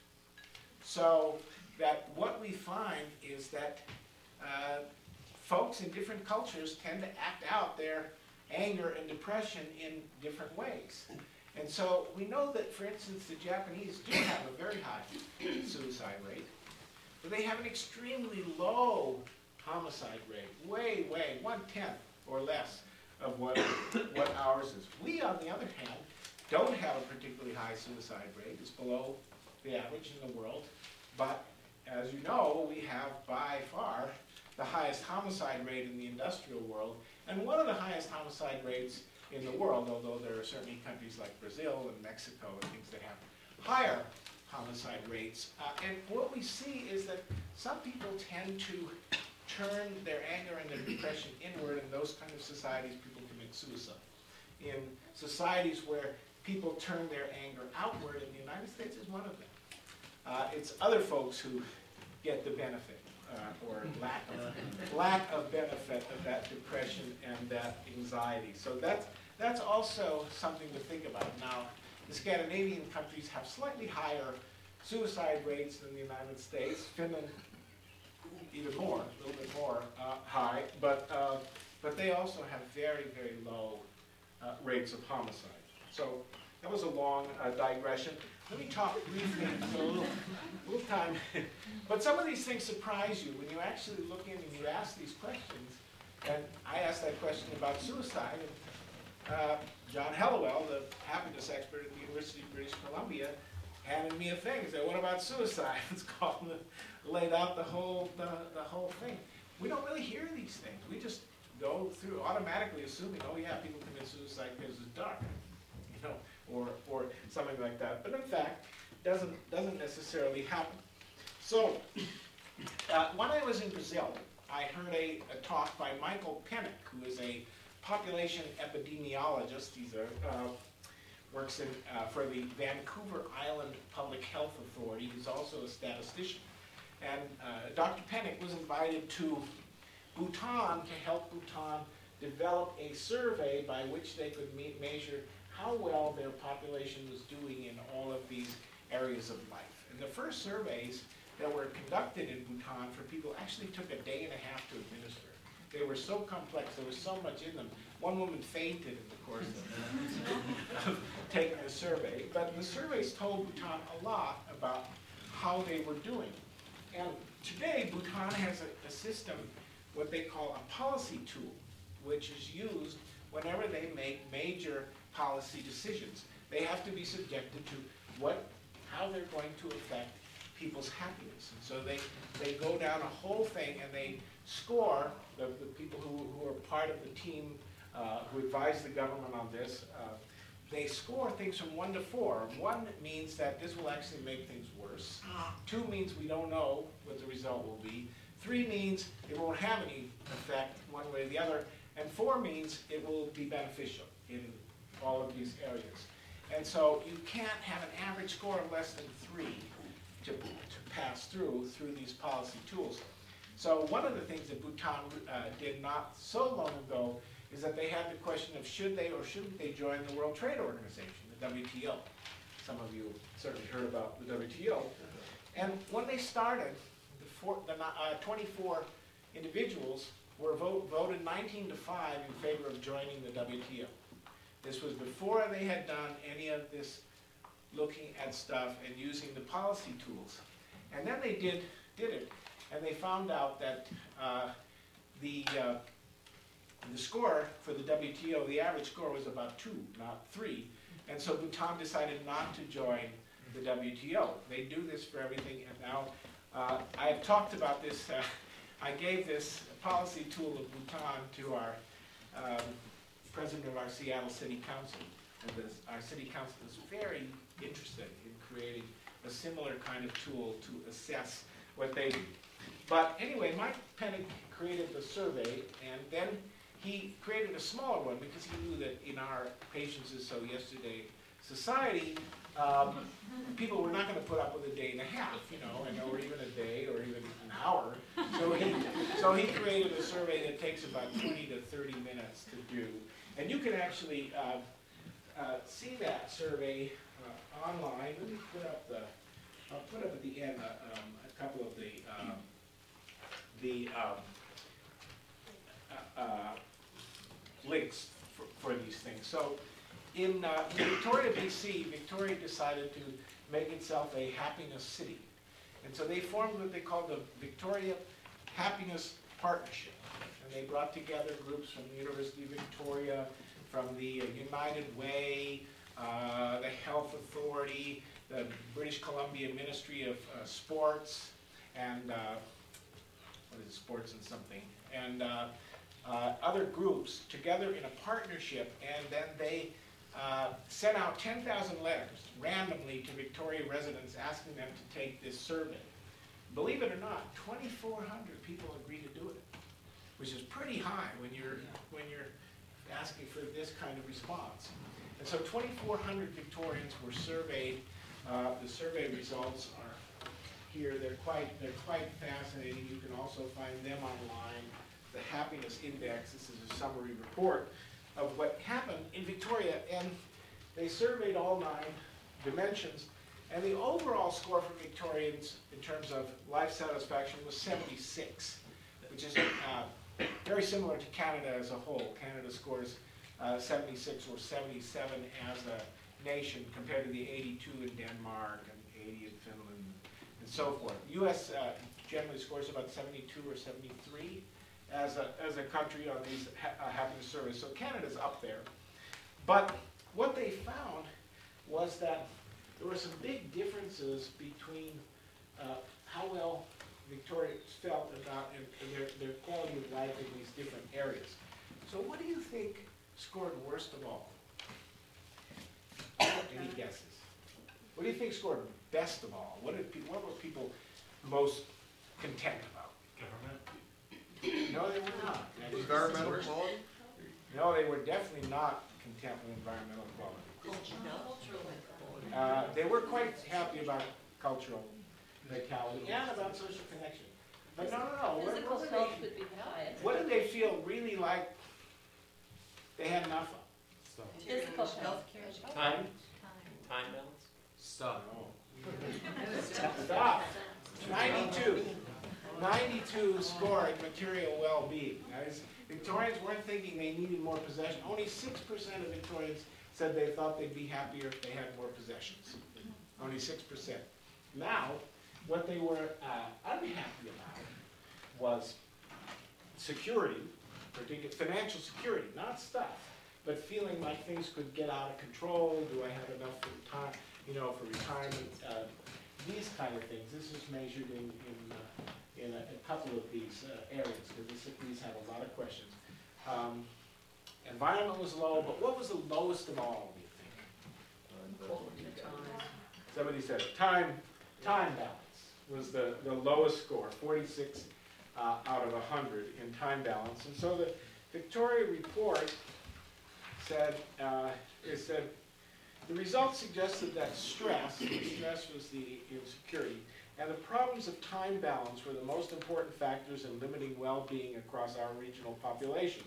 So that what we find is that uh, folks in different cultures tend to act out their anger and depression in different ways. And so we know that, for instance, the Japanese do have a very high suicide rate, but they have an extremely low homicide rate, way, way, one-tenth or less of what, what ours is. We, on the other hand, don't have a particularly high suicide rate. It's below the average in the world, but as you know, we have by far the highest homicide rate in the industrial world, and one of the highest homicide rates in the world, although there are certainly countries like Brazil and Mexico and things that have higher homicide rates. Uh, and what we see is that some people tend to turn their anger and their depression inward. In those kind of societies, people commit suicide. In societies where people turn their anger outward, and the United States is one of them, uh, it's other folks who get the benefit. Uh, or lack of, lack of benefit of that depression and that anxiety. So that's, that's also something to think about. Now, the Scandinavian countries have slightly higher suicide rates than the United States. Finland, even more, a little bit more uh, high, but, uh, but they also have very, very low uh, rates of homicide. So that was a long uh, digression. Let me talk briefly, so a little, little time. But some of these things surprise you when you actually look in and you ask these questions. And I asked that question about suicide. And, uh, John Hellawell, the happiness expert at the University of British Columbia, handed me a thing. He said, "What about suicide?" It's called, laid out the whole, the, the whole thing. We don't really hear these things. We just go through automatically assuming, oh yeah, people commit suicide because it's dark. You know, or or something like that. But in fact, doesn't doesn't necessarily happen. So, uh, when I was in Brazil, I heard a, a talk by Michael Pennock, who is a population epidemiologist. He's a uh, works in, uh, for the Vancouver Island Public Health Authority. He's also a statistician. And uh, Doctor Pennick was invited to Bhutan to help Bhutan develop a survey by which they could me- measure how well their population was doing in all of these areas of life. And the first surveys that were conducted in Bhutan for people actually took a day and a half to administer. They were so complex, there was so much in them. One woman fainted in the course of, of taking the survey. But the surveys told Bhutan a lot about how they were doing. And today, Bhutan has a, a system, what they call a policy tool, which is used whenever they make major policy decisions. They have to be subjected to what, how they're going to affect people's happiness. And so they, they go down a whole thing and they score, the, the people who, who are part of the team uh, who advise the government on this, uh, they score things from one to four. One means that this will actually make things worse. Two means we don't know what the result will be. Three means it won't have any effect one way or the other. And four means it will be beneficial in all of these areas. And so you can't have an average score of less than three to, to pass through through these policy tools. So one of the things that Bhutan uh, did not so long ago is that they had the question of should they or shouldn't they join the World Trade Organization, the W T O. Some of you certainly heard about the W T O. And when they started, the, four, the uh, twenty-four individuals were vote, voted nineteen to five in favor of joining the W T O. This was before they had done any of this looking at stuff and using the policy tools. And then they did, did it, and they found out that uh, the, uh, the score for the W T O, the average score was about two, not three. And so Bhutan decided not to join the W T O. They do this for everything, and now uh, I have talked about this. Uh, I gave this policy tool of Bhutan to our um, president of our Seattle City Council. And this, our city council is very interested in creating a similar kind of tool to assess what they do. But anyway, Mike Pennick created the survey, and then he created a smaller one because he knew that in our Patience is So Yesterday society, um, people were not going to put up with a day and a half, you know, and or even a day or even an hour. So he, so he created a survey that takes about twenty to thirty minutes to do. And you can actually uh, uh, see that survey uh, online. Let me put up the, I'll put up at the end uh, um, a couple of the, um, the um, uh, uh, links for, for these things. So in uh, Victoria, B C, Victoria decided to make itself a happiness city. And so they formed what they called the Victoria Happiness Partnership. And they brought together groups from the University of Victoria, from the uh, United Way, uh, the Health Authority, the British Columbia Ministry of uh, Sports, and uh, what is it, Sports and something, and uh, uh, other groups together in a partnership, and then they uh, sent out ten thousand letters randomly to Victoria residents asking them to take this survey. Believe it or not, twenty-four hundred people agreed to do it, which is pretty high when you're when you're asking for this kind of response. And so twenty-four hundred Victorians were surveyed. Uh, the survey results are here. They're quite they're quite fascinating. You can also find them online. The Happiness Index. This is a summary report of what happened in Victoria, and they surveyed all nine dimensions. And the overall score for Victorians in terms of life satisfaction was seventy-six, which is uh, very similar to Canada as a whole. Canada scores uh, seventy-six or seventy-seven as a nation compared to the eighty-two in Denmark and eighty in Finland and so forth. The U S uh, generally scores about seventy-two or seventy-three as a, as a country on these ha uh, happiness surveys. So Canada's up there. But what they found was that there were some big differences between uh, how well Victorians felt about and, and their, their quality of life in these different areas. So what do you think scored worst of all? Any guesses? What do you think scored best of all? What did people, what were people most content about? Government? No, they were not. Environmental quality? No, they were definitely not content with environmental quality. Uh, they were quite happy about cultural vitality and about social connection. But no, no, no. What, Physical what, health did would be high. they, what did they feel really like they had enough of? Physical health. Time, time balance? Stuff. Stop. ninety-two. ninety-two scored material well-being. That is, Victorians weren't thinking they needed more possession. Only six percent of Victorians said they thought they'd be happier if they had more possessions. Only six percent. Now, what they were uh, unhappy about was security, particular financial security, not stuff, but feeling like things could get out of control. Do I have enough for time, you know, for retirement? Uh, these kind of things. This is measured in in, uh, in a, a couple of these uh, areas because these have a lot of questions. Um, environment was low, but what was the lowest of all? Do you think? Somebody said time. Time balance was the, the lowest score, forty-six uh, out of one hundred in time balance. And so the Victoria report said, uh, it said, the results suggested that stress, stress was the insecurity, and the problems of time balance were the most important factors in limiting well-being across our regional population.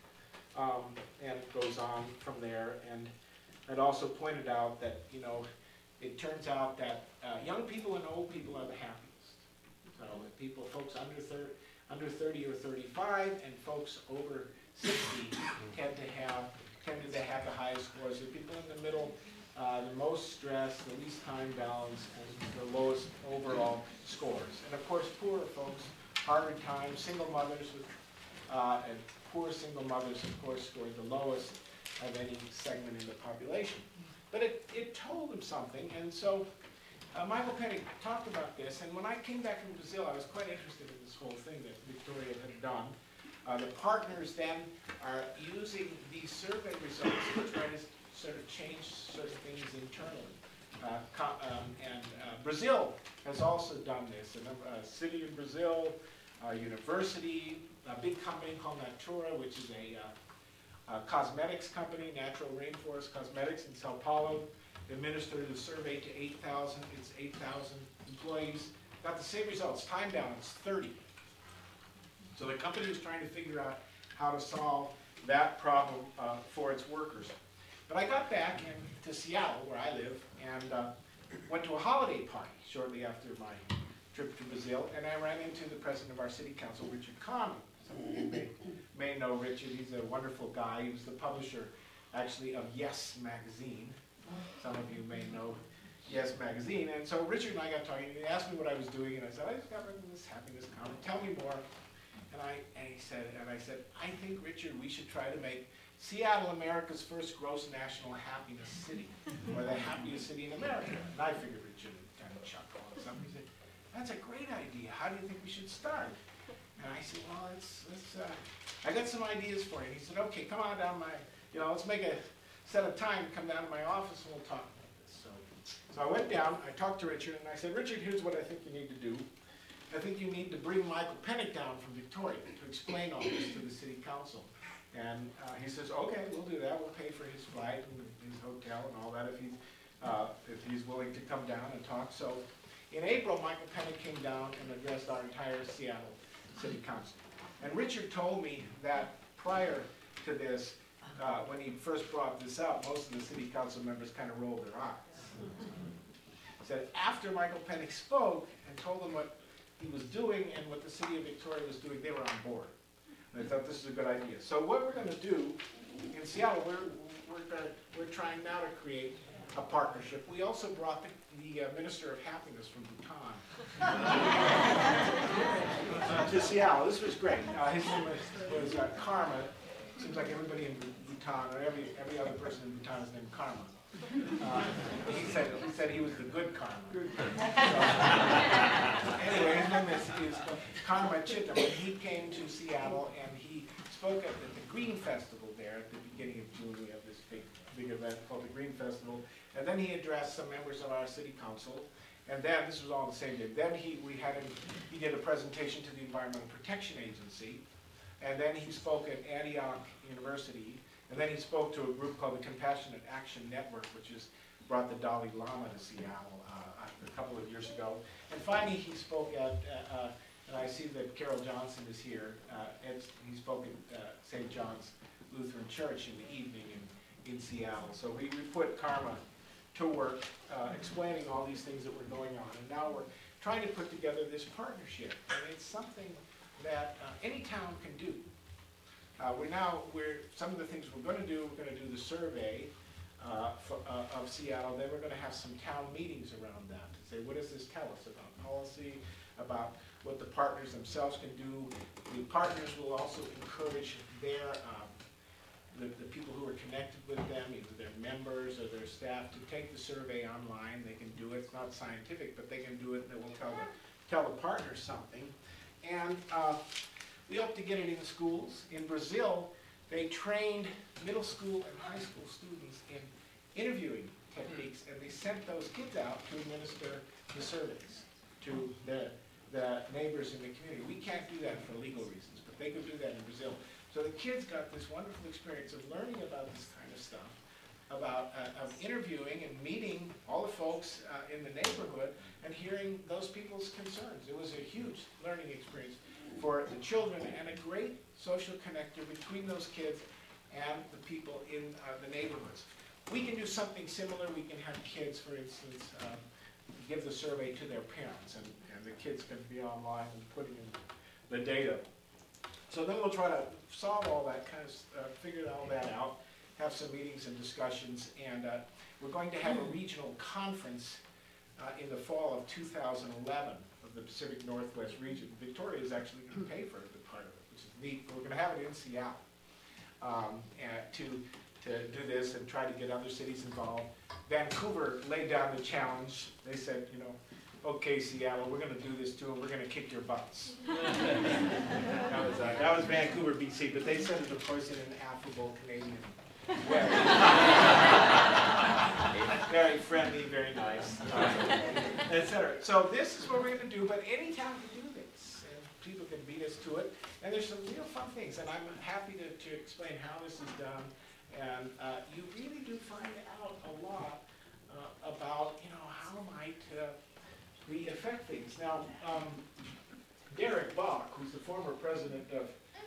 Um, and it goes on from there, and it also pointed out that, you know, it turns out that uh, young people and old people are the happiest. So that people, folks under thirty, under thirty or thirty-five, and folks over sixty tend to have tended to have the highest scores. The people in the middle, uh, the most stress, the least time balance, and the lowest overall scores. And of course, poorer folks, harder times, single mothers with uh, and poor single mothers, of course, scored the lowest of any segment in the population. But it, it told them something, and so uh, Michael Penny talked about this, and when I came back from Brazil, I was quite interested in this whole thing that Victoria had done. Uh, the partners then are using these survey results to try to sort of change certain things internally. Uh, co- um, and uh, Brazil has also done this. A, number, a city in Brazil, a university, a big company called Natura, which is a uh, Uh, cosmetics company, Natural Rainforest Cosmetics in Sao Paulo, administered a survey to eight thousand, it's eight thousand employees, got the same results, time balance, thirty. So the company was trying to figure out how to solve that problem uh, for its workers. But I got back in, to Seattle, where I live, and uh, went to a holiday party shortly after my trip to Brazil, and I ran into the president of our city council, Richard Conley. Some of you may, may know Richard. He's a wonderful guy. He was the publisher, actually, of Yes Magazine. Some of you may know Yes Magazine. And so Richard and I got talking. He asked me what I was doing, and I said, I just got this happiness counter. Tell me more. And I and he said, and I said, I think, Richard, we should try to make Seattle America's first gross national happiness city, or the happiest city in America. And I figured Richard would kind of chuckle or something. He said, that's a great idea. How do you think we should start? And I said, well, let's, let's uh, I got some ideas for you. And he said, okay, come on down my, you know, let's make a set of time to come down to my office and we'll talk about this. So, so I went down, I talked to Richard, and I said, Richard, here's what I think you need to do. I think you need to bring Michael Pennick down from Victoria to explain all this to the city council. And uh, he says, okay, we'll do that. We'll pay for his flight and his hotel and all that if he's, uh, if he's willing to come down and talk. So in April, Michael Pennick came down and addressed our entire Seattle City Council. And Richard told me that prior to this, uh, when he first brought this up, most of the city council members kind of rolled their eyes. He said after Michael Pennick spoke and told them what he was doing and what the city of Victoria was doing, they were on board. And they thought this is a good idea. So what we're going to do in Seattle, we're we're gonna, we're trying now to create a partnership. We also brought the, the uh, Minister of Happiness from Bhutan uh, to Seattle. This was great. Uh, his name was, was uh, Karma. Seems like everybody in Bhutan, or every every other person in Bhutan is named Karma. Uh, he said he said he was the good Karma. Good. So, anyway, his name is, is Karma Chittam, and he came to Seattle and he spoke at the, the Green Festival there at the beginning of June. We have this big big event called the Green Festival, and then he addressed some members of our city council. And then, this was all the same day, then he, we had him, he did a presentation to the Environmental Protection Agency, and then he spoke at Antioch University, And then he spoke to a group called the Compassionate Action Network, which has brought the Dalai Lama to Seattle uh, a couple of years ago. And finally, he spoke at, uh, uh, and I see that Carol Johnson is here, uh, and he spoke at uh, Saint John's Lutheran Church in the evening in, in Seattle. So we, we put Karma to work uh, explaining all these things that were going on. And now we're trying to put together this partnership. And it's something that uh, any town can do. Uh, we're now, we're, some of the things we're going to do, we're going to do the survey uh, for, uh, of Seattle. Then we're going to have some town meetings around that to say, what does this tell us about policy, about what the partners themselves can do. The partners will also encourage their, um, the, the people who are connected with them, either their members or their staff, to take the survey online. They can do it. It's not scientific, but they can do it, and it will tell the, tell the partners something. And uh, we hope to get it in schools. In Brazil, they trained middle school and high school students in interviewing techniques, and they sent those kids out to administer the surveys to the, the neighbors in the community. We can't do that for legal reasons, but they could do that in Brazil. So the kids got this wonderful experience of learning about this kind of stuff, about uh, of interviewing and meeting all the folks uh, in the neighborhood and hearing those people's concerns. It was a huge learning experience for the children and a great social connector between those kids and the people in uh, the neighborhoods. We can do something similar. We can have kids, for instance, um, give the survey to their parents, and, and the kids can be online and putting in the data. So then we'll try to solve all that, kind of uh, figure all that out, have some meetings and discussions, and uh, we're going to have a regional conference uh, in the fall of two thousand eleven of the Pacific Northwest region. Victoria is actually going to pay for a good part of it, which is neat. We're going to have it in Seattle um, and to, to do this and try to get other cities involved. Vancouver laid down the challenge. They said, you know, okay, Seattle, we're going to do this too, and we're going to kick your butts. that, was, uh, that was Vancouver, B C, but they said it, of course, in an affable Canadian way. Very friendly, very nice, uh, et cetera. So this is what we're going to do, but any town can do this, and people can beat us to it. And there's some real fun things, and I'm happy to, to explain how this is done. And uh, you really do find out a lot uh, about, you know, how might uh, we affect things. Now, um, Derek Bach, who's the former president of,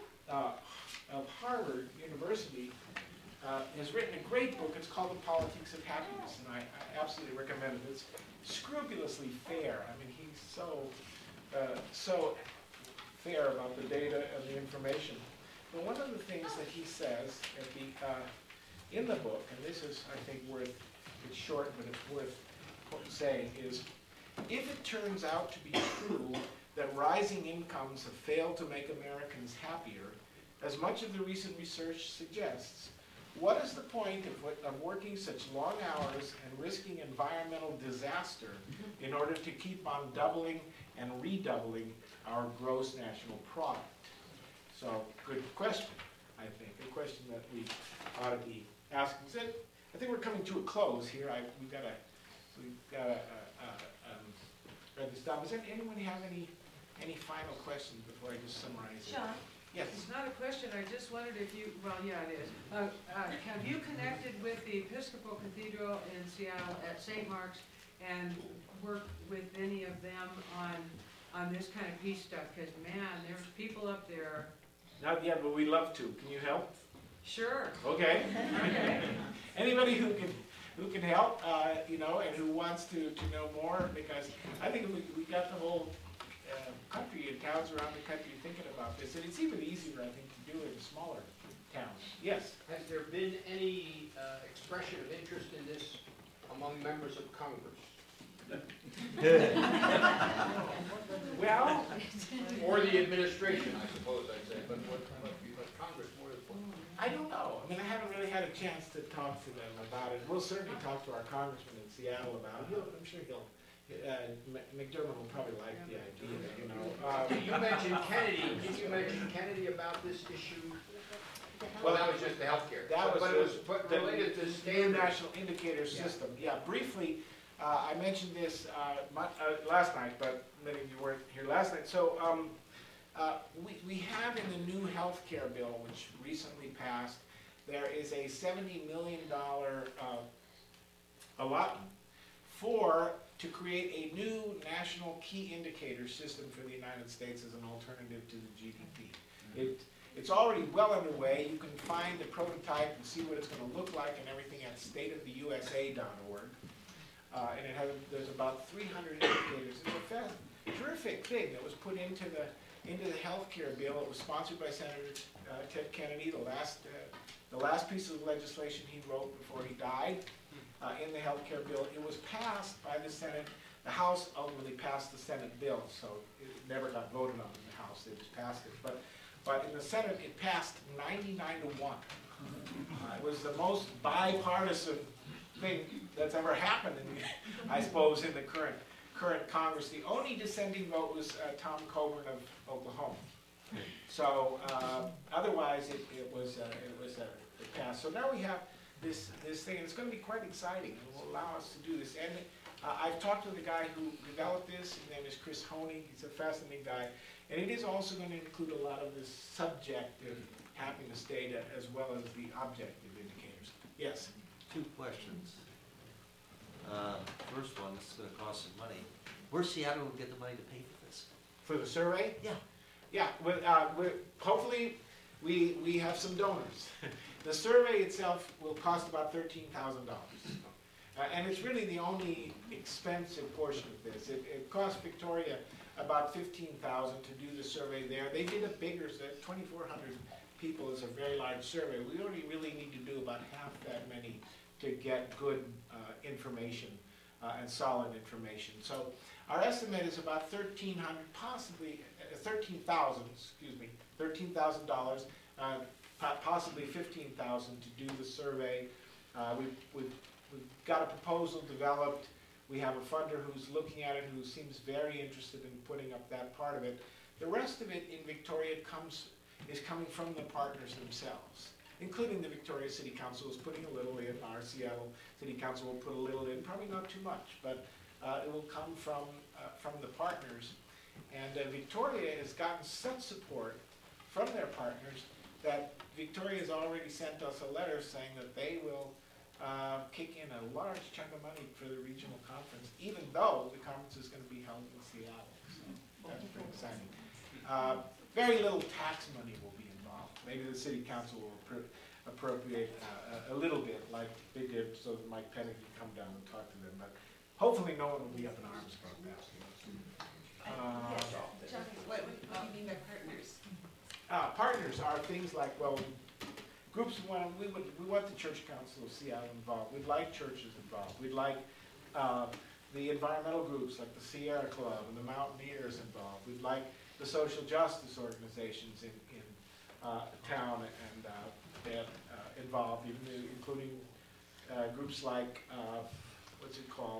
uh, of Harvard University, uh, has written a great book. It's called The Politics of Happiness, and I, I absolutely recommend it. It's scrupulously fair. I mean, he's so, uh, so fair about the data and the information. But one of the things that he says at the, uh, in the book, and this is, I think, worth, it's short, but it's worth saying, is if it turns out to be true that rising incomes have failed to make Americans happier, as much of the recent research suggests, what is the point of, of working such long hours and risking environmental disaster in order to keep on doubling and redoubling our gross national product? So, good question, I think. A question that we ought to be asking. So, I think we're coming to a close here. I, we've got to we've got to uh, uh, um, read this down. Does anyone have any any final questions before I just summarize it? Sean? Yes. It's not a question. I just wondered if you, well, yeah, it is. Uh, uh, have you connected with the Episcopal Cathedral in Seattle at Saint Mark's and worked with any of them on on this kind of peace stuff? Because, man, there's people up there. Not yet, but we'd love to. Can you help? Sure. Okay. Okay. Anybody who can who can help, uh, you know, and who wants to, to know more, because I think if we, we got the whole uh, country and towns around the country thinking about this, and it's even easier, I think, to do it in smaller towns. Yes? Has there been any uh, expression of interest in this among members of Congress? Well, or the administration, I suppose I'd say, but what, what, what Congress more than one. I don't know. I mean, I haven't really had a chance to talk to them about it. We'll certainly talk to our congressman in Seattle about it. He'll, I'm sure he'll, uh, McDermott will probably like the idea, you know. Um, You mentioned Kennedy, did you mention Kennedy about this issue? Well, that was just the healthcare. That was But it was the- put- the related to new standards. National Indicator Yeah. System. Yeah, briefly, uh, I mentioned this uh, my, uh, last night, but many of you weren't here last night. So um, uh, we, we have in the new healthcare bill, which recently passed, there is a seventy million dollars uh, allotment for, to create a new national key indicator system for the United States as an alternative to the G D P. It, it's already well underway. You can find the prototype and see what it's going to look like and everything at state of the U S A dot org. Uh, and it has, there's about three hundred indicators. It's a fast, terrific thing that was put into the into the health care bill. It was sponsored by Senator uh, Ted Kennedy, the last uh, the last piece of legislation he wrote before he died uh, in the health care bill. It was passed by the Senate. The House ultimately passed the Senate bill, so it never got voted on in the House. They just passed it. But but in the Senate, it passed ninety-nine to one. Uh, it was the most bipartisan thing that's ever happened, in the, I suppose, in the current current Congress. The only dissenting vote was uh, Tom Coburn of Oklahoma. So uh, otherwise, it, it was uh, it was uh, it passed. So now we have this this thing, and it's going to be quite exciting. It will allow us to do this. And uh, I've talked to the guy who developed this. His name is Chris Honey. He's a fascinating guy, and it is also going to include a lot of this subjective happiness data as well as the objective indicators. Yes. Two questions. Uh, first one, this is going to cost some money. Where's Seattle will get the money to pay for this? For the survey? Yeah. Yeah, well, uh, we're, hopefully we, we have some donors. The survey itself will cost about thirteen thousand dollars. Uh, and it's really the only expensive portion of this. It, it cost Victoria about fifteen thousand dollars to do the survey there. They did a bigger, twenty-four hundred people is a very large survey. We only really need to do about half that many to get good uh, information uh, and solid information. So our estimate is about thirteen hundred, possibly uh, thirteen thousand, excuse me, thirteen thousand dollars, uh, possibly fifteen thousand to do the survey. Uh, we've, we've, we've got a proposal developed. We have a funder who's looking at it, who seems very interested in putting up that part of it. The rest of it in Victoria comes is coming from the partners themselves, including the Victoria City Council is putting a little in. Our Seattle City Council will put a little in, probably not too much, but uh, it will come from uh, from the partners. And uh, Victoria has gotten such support from their partners that Victoria has already sent us a letter saying that they will uh, kick in a large chunk of money for the regional conference, even though the conference is going to be held in Seattle. So that's pretty exciting. Uh, very little tax money will be involved. Maybe the city council will appro appropriate uh, a, a little bit, like they did, so that Mike Pettit could come down and talk to them. But hopefully, no one will be up in arms about that. Uh, John, what, what do you mean by partners? Uh, partners are things like, well, groups want, we would, we want the Church Council of Seattle involved. We'd like churches involved. We'd like uh, the environmental groups like the Sierra Club and the Mountaineers involved. We'd like the social justice organizations in, in uh, town and uh, that, uh, involved, even including uh, groups like, uh, what's it called,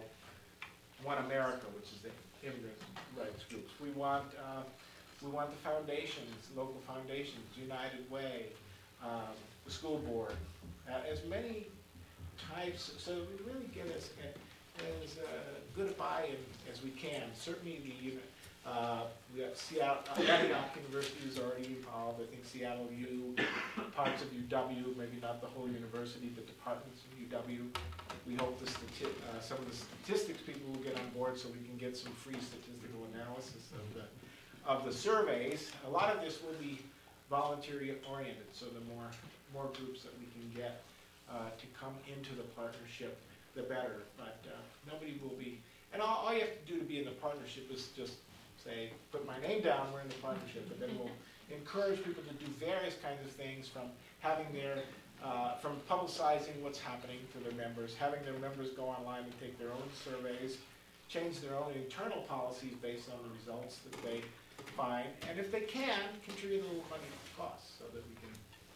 One America, which is the immigrant rights groups. We want uh, we want the foundations, local foundations, United Way, um, the school board, uh, as many types, so we really get as, as uh, good a buy-in as we can. Certainly the, uh, we got Seattle, uh, Antioch University is already involved. I think Seattle U, parts of U W, maybe not the whole university, but departments of U W. We hope the stati uh, some of the statistics people will get on board so we can get some free statistical analysis of the, of the surveys. A lot of this will be voluntary oriented, so the more, more groups that we can get uh, to come into the partnership, the better. But uh, nobody will be, and all, all you have to do to be in the partnership is just say, put my name down, we're in the partnership, but then we'll encourage people to do various kinds of things, from having their Uh, from publicizing what's happening to their members, having their members go online and take their own surveys, change their own internal policies based on the results that they find, and if they can, contribute a little money to the cost so that we can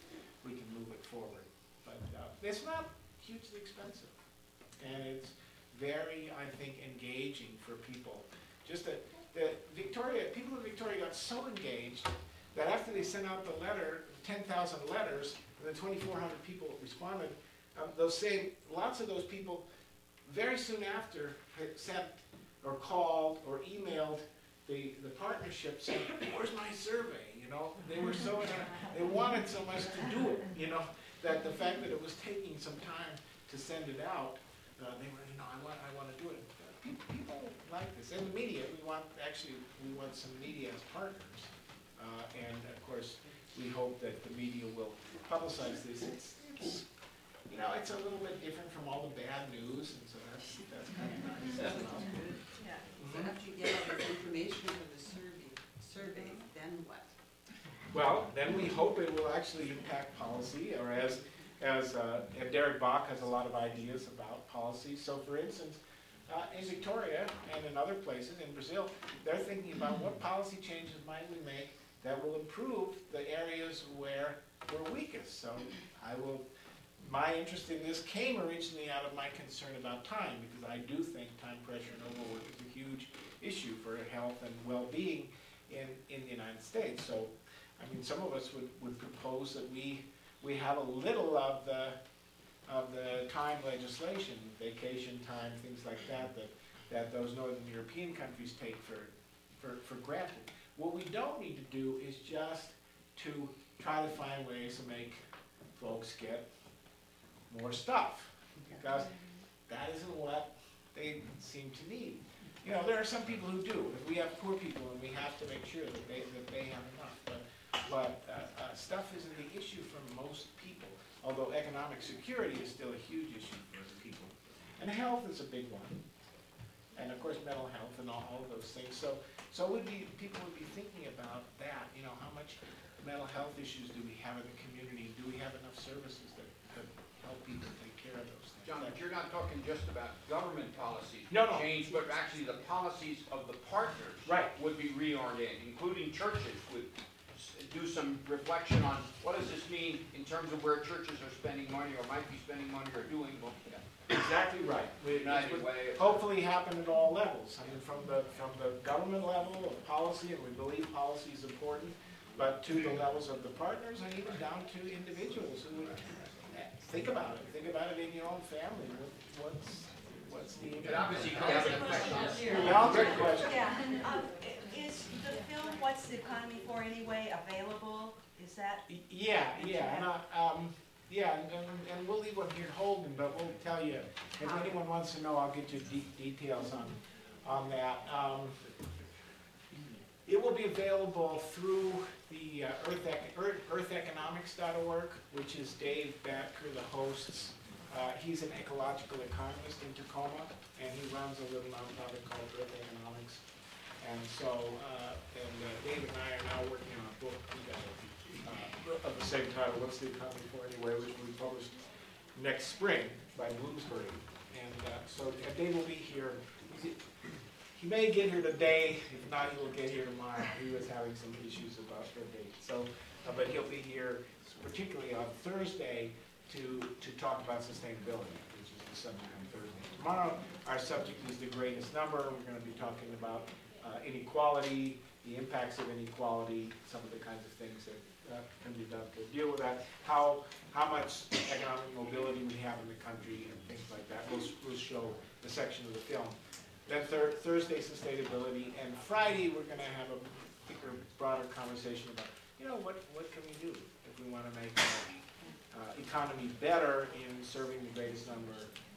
we can move it forward. But uh, it's not hugely expensive, and it's very, I think, engaging for people. Just that the Victoria, people in Victoria got so engaged that after they sent out the letter, ten thousand letters, and then twenty-four hundred people responded, um, those same, lots of those people very soon after had sent or called or emailed the, the partnership saying, where's my survey? You know, they were so, in a, they wanted so much to do it, you know. that the fact that it was taking some time to send it out, uh, they were, you know, I want, I want to do it. People, people like this, and the media, we want, actually, we want some media as partners. Uh, and of course, we hope that the media will publicize this. It's, it's, you know, it's a little bit different from all the bad news, and so that's, that's kind of nice. Yeah, so after you get all this information for the survey, survey, then what? Well, then we hope it will actually impact policy, or as, as uh, and Derek Bach has a lot of ideas about policy. So for instance, uh, in Victoria and in other places, in Brazil, they're thinking about what policy changes might we make that will improve the areas where we're weakest. So I will, my interest in this came originally out of my concern about time, because I do think time pressure and overwork is a huge issue for health and well-being in, in the United States. So, I mean, some of us would, would propose that we, we have a little of the, of the time legislation, vacation time, things like that, that, that those Northern European countries take for, for, for granted. What we don't need to do is just to try to find ways to make folks get more stuff, because that isn't what they seem to need. You know, there are some people who do. If we have poor people, and we have to make sure that they, that they have enough. But, but uh, uh, stuff isn't the issue for most people, although economic security is still a huge issue for people. And health is a big one. And of course, mental health and all, all those things. So, so would be, people would be thinking about that. You know, how much mental health issues do we have in the community? Do we have enough services that, that help people take care of those things? John, but you're not talking just about government policies No, no. change, but actually the policies of the partners Right. would be reoriented, including churches would s- do some reflection on what does this mean in terms of where churches are spending money or might be spending money or doing. Well, yeah. Exactly right. We- United it would Way. hopefully happen at all levels. I mean, from the, from the government level of policy, and we believe policy is important, but to the levels of the partners, and even down to individuals who would think about it. Think about it in your own family. What, what's, what's the But obviously, you have a question. Yeah, I'll take a question. Yeah, um, is the film What's the Economy For Anyway available? Is that? Y- Yeah, yeah, and, I, um, yeah, and, and, and we'll leave one here at Holden, but we'll tell you, if anyone wants to know, I'll get you de- details on, on that. Um, it will be available through the uh, Earth, Ec- Earth, eartheconomics dot org, which is Dave Batker, the hosts. Uh, he's an ecological economist in Tacoma, and he runs a little nonprofit called Earth Economics. And so, uh, and uh, Dave and I are now working on a book together uh, of the same title, What's the Economy For Anyway, which will be published next spring by Bloomsbury. And uh, so uh, Dave will be here. He's, he may get here today, if not, he will get here tomorrow. He was having some issues about the date. So, uh, but he'll be here particularly on Thursday to, to talk about sustainability, which is the subject on Thursday. Tomorrow, our subject is the greatest number. We're going to be talking about uh, inequality, the impacts of inequality, some of the kinds of things that uh, can be done to deal with that, how how much economic mobility we have in the country, and things like that. We'll, we'll show the section of the film. Then thir- Thursday, sustainability, and Friday, we're going to have a bigger, broader conversation about, you know, what, what can we do if we want to make our uh, economy better in serving the greatest number,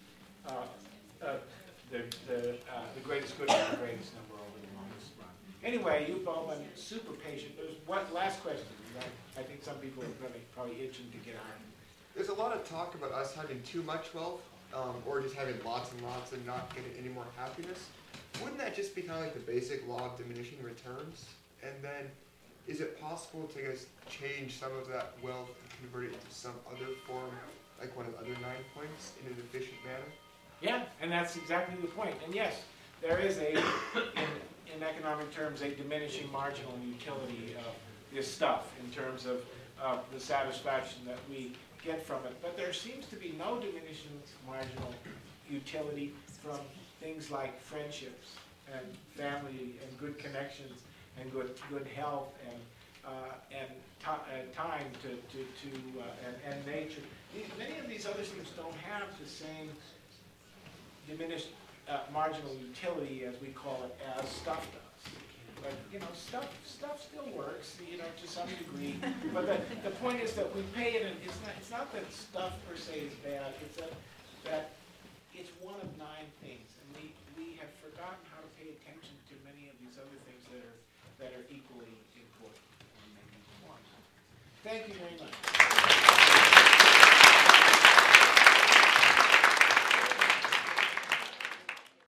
uh, uh, the, the, uh, the greatest good for the greatest number over the longest run. Anyway, you've all been super patient. There's one last question. Right? I think some people are really probably itching to get on. There's a lot of talk about us having too much wealth, um, or just having lots and lots and not getting any more happiness. Wouldn't that just be kind of like the basic law of diminishing returns? And then, is it possible to just change some of that wealth and convert it into some other form, like one of the other nine points, in an efficient manner? Yeah, and that's exactly the point. And yes, there is a, in, in economic terms, a diminishing marginal utility of this stuff in terms of uh, the satisfaction that we get from it. But there seems to be no diminishing marginal utility from things like friendships and family and good connections and good good health and uh, and, to, and time to to, to uh, and, and nature. These, many of these other things don't have the same diminished uh, marginal utility, as we call it, as stuff does. But, you know, stuff, stuff still works, you know, to some degree. But the, the point is that we pay it, and it's not, it's not that stuff per se is bad, it's that, that it's one of nine things. And we, we have forgotten how to pay attention to many of these other things that are, that are equally important, or maybe more. Thank you very much.